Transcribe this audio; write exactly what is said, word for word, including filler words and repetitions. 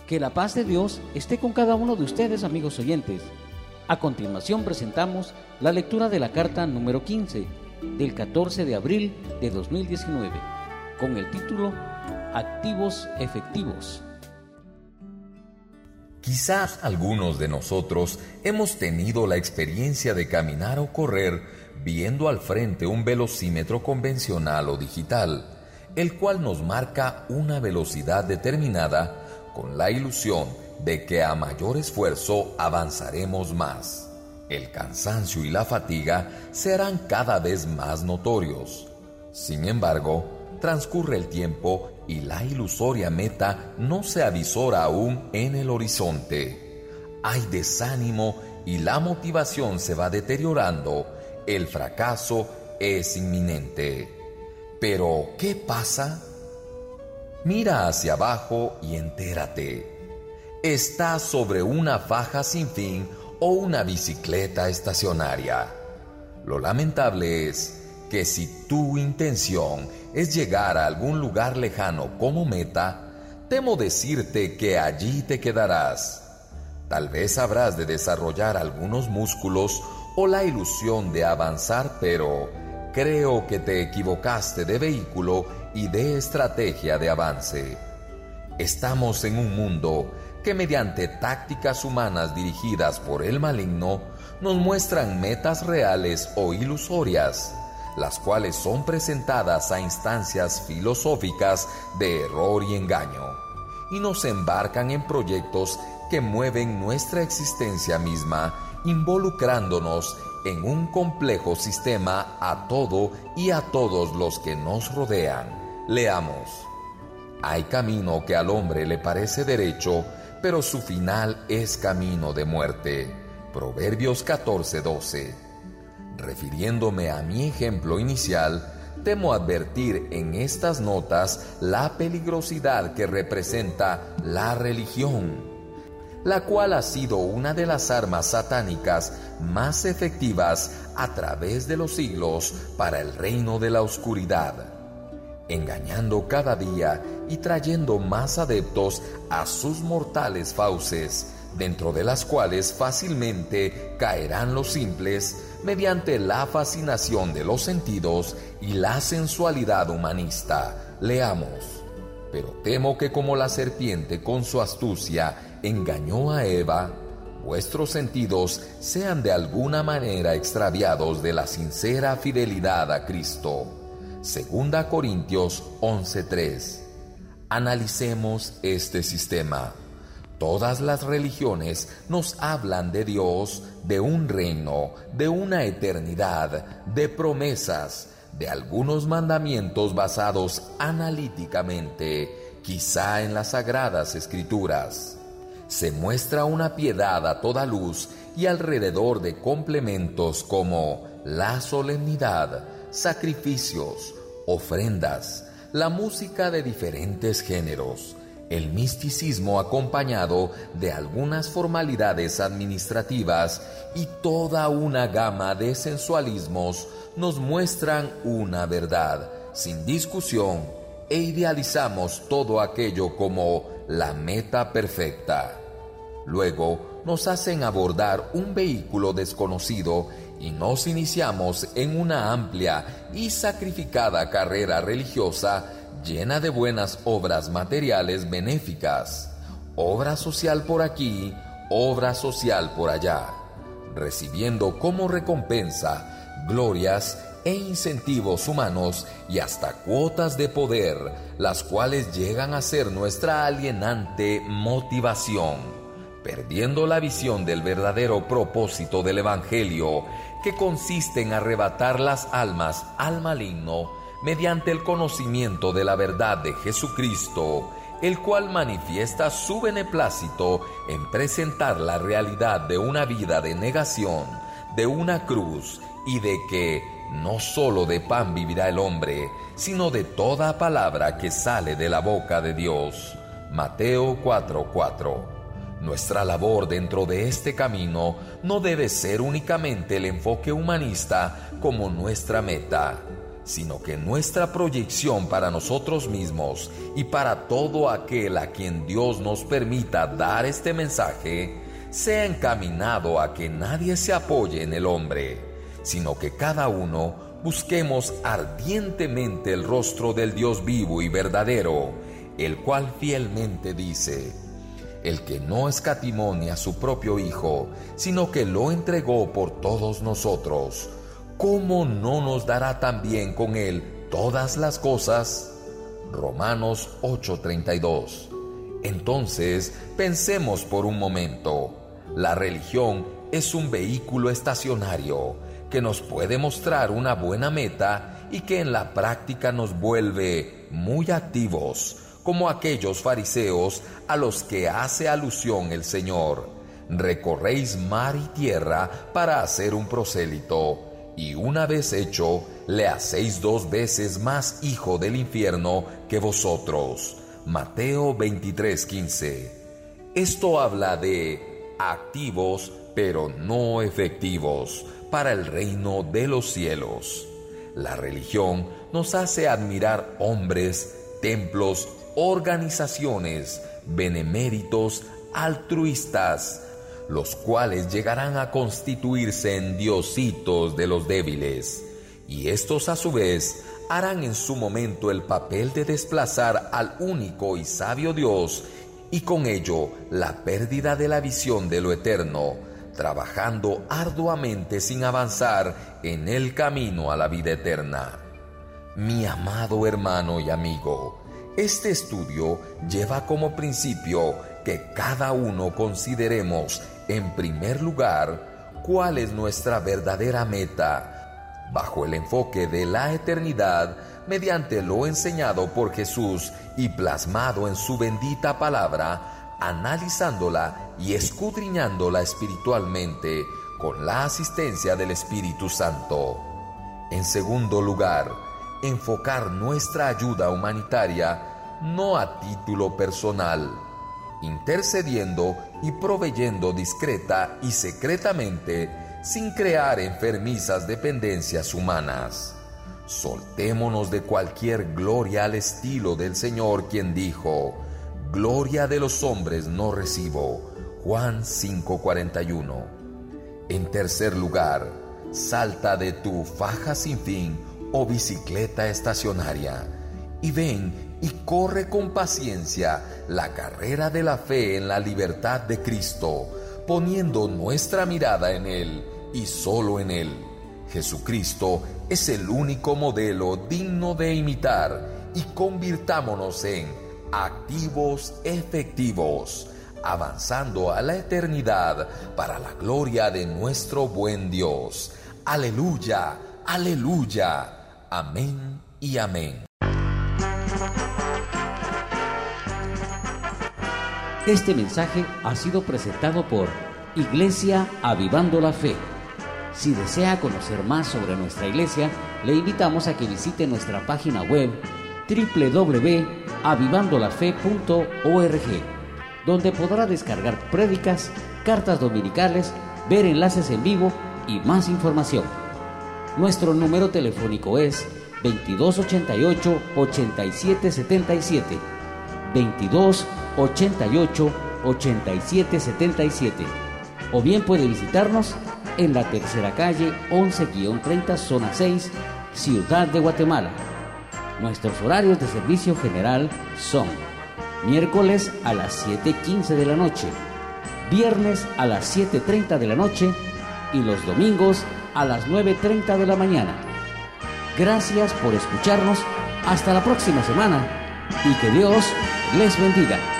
Que la paz de Dios esté con cada uno de ustedes, amigos oyentes. A continuación presentamos la lectura de la carta número quince del catorce de abril de dos mil diecinueve, con el título Activos efectivos. Quizás algunos de nosotros hemos tenido la experiencia de caminar o correr viendo al frente un velocímetro convencional o digital, el cual nos marca una velocidad determinada con la ilusión de que a mayor esfuerzo avanzaremos más. El cansancio y la fatiga serán cada vez más notorios. Sin embargo, transcurre el tiempo y la ilusoria meta no se avisora aún en el horizonte. Hay desánimo y la motivación se va deteriorando. El fracaso es inminente. Pero, ¿qué pasa? Mira hacia abajo y entérate. ¿Estás sobre una faja sin fin o una bicicleta estacionaria? Lo lamentable es que si tu intención es llegar a algún lugar lejano como meta, temo decirte que allí te quedarás. Tal vez habrás de desarrollar algunos músculos o la ilusión de avanzar, pero creo que te equivocaste de vehículo y de estrategia de avance. Estamos en un mundo que mediante tácticas humanas dirigidas por el maligno nos muestran metas reales o ilusorias, las cuales son presentadas a instancias filosóficas de error y engaño, y nos embarcan en proyectos que mueven nuestra existencia misma, involucrándonos en un complejo sistema a todo y a todos los que nos rodean. Leamos. Hay camino que al hombre le parece derecho, pero su final es camino de muerte. Proverbios catorce doce. Refiriéndome a mi ejemplo inicial, temo advertir en estas notas la peligrosidad que representa la religión, la cual ha sido una de las armas satánicas más efectivas a través de los siglos para el reino de la oscuridad, engañando cada día y trayendo más adeptos a sus mortales fauces, dentro de las cuales fácilmente caerán los simples mediante la fascinación de los sentidos y la sensualidad humanista. Leamos. Pero temo que como la serpiente con su astucia engañó a Eva, vuestros sentidos sean de alguna manera extraviados de la sincera fidelidad a Cristo. Segunda Corintios once tres. Analicemos este sistema. Todas las religiones nos hablan de Dios, de un reino, de una eternidad, de promesas, de algunos mandamientos basados analíticamente, quizá en las Sagradas Escrituras. Se muestra una piedad a toda luz y alrededor de complementos como la solemnidad, sacrificios, ofrendas, la música de diferentes géneros, el misticismo acompañado de algunas formalidades administrativas y toda una gama de sensualismos nos muestran una verdad sin discusión e idealizamos todo aquello como la meta perfecta. Luego nos hacen abordar un vehículo desconocido y nos iniciamos en una amplia y sacrificada carrera religiosa llena de buenas obras materiales benéficas, obra social por aquí, obra social por allá, recibiendo como recompensa glorias e incentivos humanos y hasta cuotas de poder, las cuales llegan a ser nuestra alienante motivación, perdiendo la visión del verdadero propósito del Evangelio, que consiste en arrebatar las almas al maligno mediante el conocimiento de la verdad de Jesucristo, el cual manifiesta su beneplácito en presentar la realidad de una vida de negación, de una cruz y de que no solo de pan vivirá el hombre, sino de toda palabra que sale de la boca de Dios. Mateo cuatro cuatro. Nuestra labor dentro de este camino no debe ser únicamente el enfoque humanista como nuestra meta, sino que nuestra proyección para nosotros mismos y para todo aquel a quien Dios nos permita dar este mensaje, sea encaminado a que nadie se apoye en el hombre, sino que cada uno busquemos ardientemente el rostro del Dios vivo y verdadero, el cual fielmente dice: el que no escatimó ni a su propio Hijo, sino que lo entregó por todos nosotros, ¿cómo no nos dará también con él todas las cosas? Romanos ocho treinta y dos. Entonces, pensemos por un momento. La religión es un vehículo estacionario que nos puede mostrar una buena meta y que en la práctica nos vuelve muy activos, como aquellos fariseos a los que hace alusión el Señor. Recorréis mar y tierra para hacer un prosélito, y una vez hecho, le hacéis dos veces más hijo del infierno que vosotros. Mateo veintitrés quince. Esto habla de activos, pero no efectivos, para el reino de los cielos. La religión nos hace admirar hombres, templos, organizaciones, beneméritos, altruistas, los cuales llegarán a constituirse en diositos de los débiles, y estos a su vez harán en su momento el papel de desplazar al único y sabio Dios, y con ello la pérdida de la visión de lo eterno, trabajando arduamente sin avanzar en el camino a la vida eterna. Mi amado hermano y amigo, este estudio lleva como principio que cada uno consideremos en primer lugar cuál es nuestra verdadera meta, bajo el enfoque de la eternidad, mediante lo enseñado por Jesús y plasmado en su bendita palabra, analizándola y escudriñándola espiritualmente con la asistencia del Espíritu Santo. En segundo lugar, enfocar nuestra ayuda humanitaria no a título personal, intercediendo y proveyendo discreta y secretamente, sin crear enfermizas dependencias humanas. Soltémonos de cualquier gloria al estilo del Señor, quien dijo: gloria de los hombres no recibo. Juan cinco cuarenta y uno. En tercer lugar, salta de tu faja sin fin o bicicleta estacionaria y ven y corre con paciencia la carrera de la fe en la libertad de Cristo, poniendo nuestra mirada en Él y solo en Él. Jesucristo es el único modelo digno de imitar, y convirtámonos en activos efectivos, avanzando a la eternidad para la gloria de nuestro buen Dios. Aleluya, aleluya, amén y amén. Este mensaje ha sido presentado por Iglesia Avivando la Fe. Si desea conocer más sobre nuestra iglesia, le invitamos a que visite nuestra página web doble u doble u doble u punto avivando la fe punto org, donde podrá descargar prédicas, cartas dominicales, ver enlaces en vivo y más información. Nuestro número telefónico es veintidós ochenta y ocho, ochenta y siete setenta y siete, veintidós ochenta y ocho, ochenta y siete setenta y siete, o bien puede visitarnos en la tercera calle once treinta, zona seis, Ciudad de Guatemala. Nuestros horarios de servicio general son miércoles a las siete quince de la noche, viernes a las siete treinta de la noche y los domingos a las nueve treinta de la mañana. Gracias por escucharnos. Hasta la próxima semana y que Dios les bendiga.